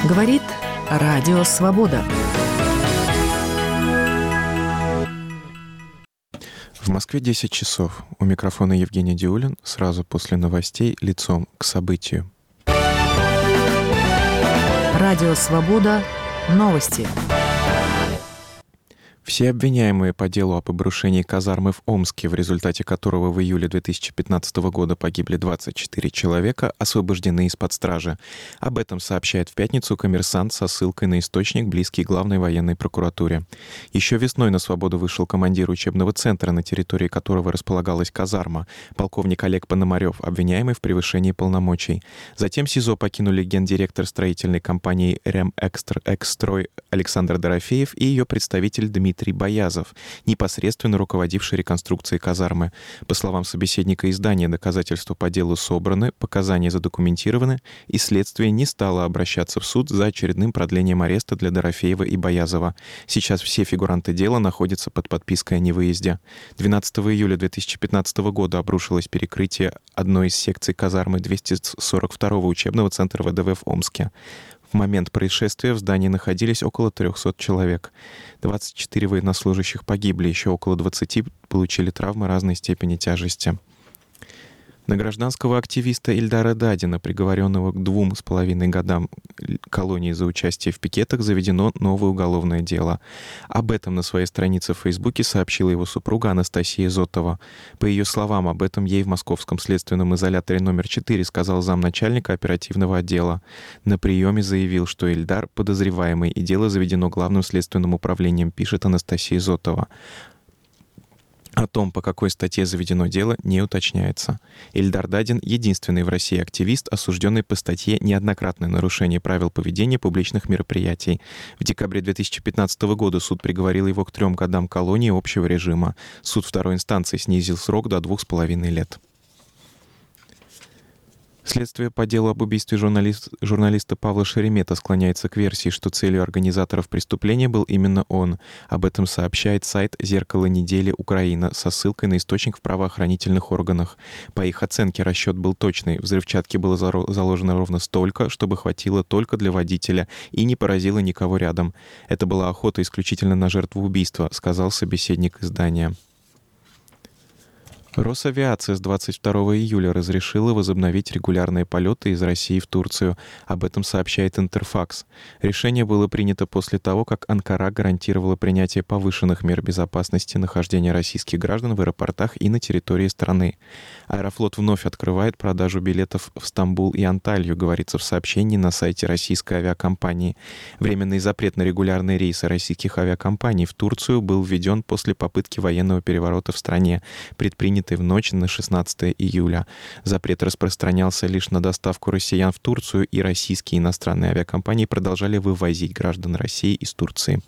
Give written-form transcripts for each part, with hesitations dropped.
Говорит Радио Свобода. В Москве 10 часов. У микрофона Евгений Диулин. Сразу после новостей лицом к событию. Радио Свобода. Новости. Все обвиняемые по делу об обрушении казармы в Омске, в результате которого в июле 2015 года погибли 24 человека, освобождены из-под стражи. Об этом сообщает в пятницу «Коммерсант» со ссылкой на источник, близкий главной военной прокуратуре. Еще весной на свободу вышел командир учебного центра, на территории которого располагалась казарма, полковник Олег Пономарев, обвиняемый в превышении полномочий. Затем СИЗО покинули гендиректор строительной компании «Ремэкстрой» Александр Дорофеев и ее представитель Дмитрий Боязов, непосредственно руководивший реконструкцией казармы. По словам собеседника издания, доказательства по делу собраны, показания задокументированы, и следствие не стало обращаться в суд за очередным продлением ареста для Дорофеева и Боязова. Сейчас все фигуранты дела находятся под подпиской о невыезде. 12 июля 2015 года обрушилось перекрытие одной из секций казармы 242-го учебного центра ВДВ в Омске. В момент происшествия в здании находились около 300 человек. 24 военнослужащих погибли, еще около 20 получили травмы разной степени тяжести. На гражданского активиста Ильдара Дадина, приговоренного к 2,5 годам колонии за участие в пикетах, заведено новое уголовное дело. Об этом на своей странице в Фейсбуке сообщила его супруга Анастасия Зотова. По ее словам, об этом ей в московском следственном изоляторе номер 4 сказал замначальника оперативного отдела. На приеме заявил, что Ильдар подозреваемый, и дело заведено Главным следственным управлением, пишет Анастасия Зотова. О том, по какой статье заведено дело, не уточняется. Ильдар Дадин — единственный в России активист, осужденный по статье «Неоднократное нарушение правил поведения публичных мероприятий». В декабре 2015 года суд приговорил его к 3 годам колонии общего режима. Суд второй инстанции снизил срок до 2,5 лет. Следствие по делу об убийстве журналиста Павла Шеремета склоняется к версии, что целью организаторов преступления был именно он. Об этом сообщает сайт «Зеркало недели Украина» со ссылкой на источник в правоохранительных органах. По их оценке, расчет был точный. Взрывчатки было заложено ровно столько, чтобы хватило только для водителя и не поразило никого рядом. Это была охота исключительно на жертву убийства, сказал собеседник издания. Росавиация с 22 июля разрешила возобновить регулярные полеты из России в Турцию. Об этом сообщает Интерфакс. Решение было принято после того, как Анкара гарантировала принятие повышенных мер безопасности нахождения российских граждан в аэропортах и на территории страны. Аэрофлот вновь открывает продажу билетов в Стамбул и Анталью, говорится в сообщении на сайте российской авиакомпании. Временный запрет на регулярные рейсы российских авиакомпаний в Турцию был введен после попытки военного переворота в стране, предпринятой в ночь на 16 июля. Запрет распространялся лишь на доставку россиян в Турцию, и российские иностранные авиакомпании продолжали вывозить граждан России из Турции.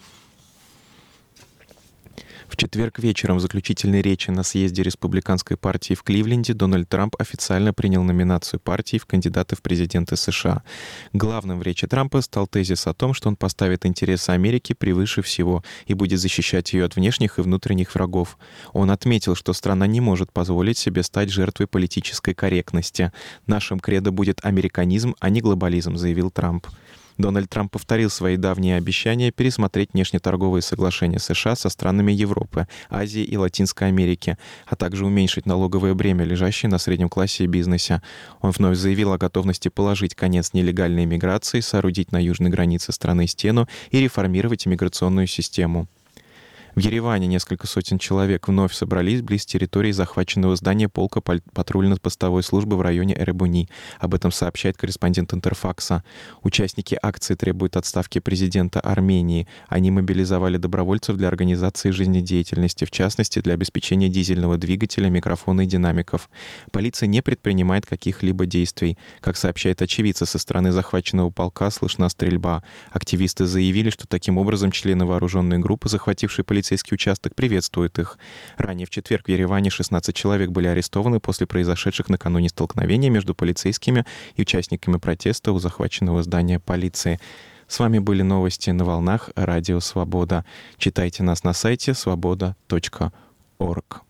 В четверг вечером в заключительной речи на съезде республиканской партии в Кливленде Дональд Трамп официально принял номинацию партии в кандидаты в президенты США. Главным в речи Трампа стал тезис о том, что он поставит интересы Америки превыше всего и будет защищать ее от внешних и внутренних врагов. Он отметил, что страна не может позволить себе стать жертвой политической корректности. «Нашим кредо будет американизм, а не глобализм», заявил Трамп. Дональд Трамп повторил свои давние обещания пересмотреть внешнеторговые соглашения США со странами Европы, Азии и Латинской Америки, а также уменьшить налоговое бремя, лежащее на среднем классе и бизнесе. Он вновь заявил о готовности положить конец нелегальной миграции, соорудить на южной границе страны стену и реформировать иммиграционную систему. В Ереване несколько сотен человек вновь собрались близ территории захваченного здания полка патрульно-постовой службы в районе Эребуни. Об этом сообщает корреспондент Интерфакса. Участники акции требуют отставки президента Армении. Они мобилизовали добровольцев для организации жизнедеятельности, в частности, для обеспечения дизельного двигателя, микрофона и динамиков. Полиция не предпринимает каких-либо действий. Как сообщает очевидцы, со стороны захваченного полка слышна стрельба. Активисты заявили, что таким образом члены вооруженной группы, захватившей полицейский участок, приветствует их. Ранее в четверг в Ереване 16 человек были арестованы после произошедших накануне столкновений между полицейскими и участниками протеста у захваченного здания полиции. С вами были новости на волнах Радио Свобода. Читайте нас на сайте svoboda.org.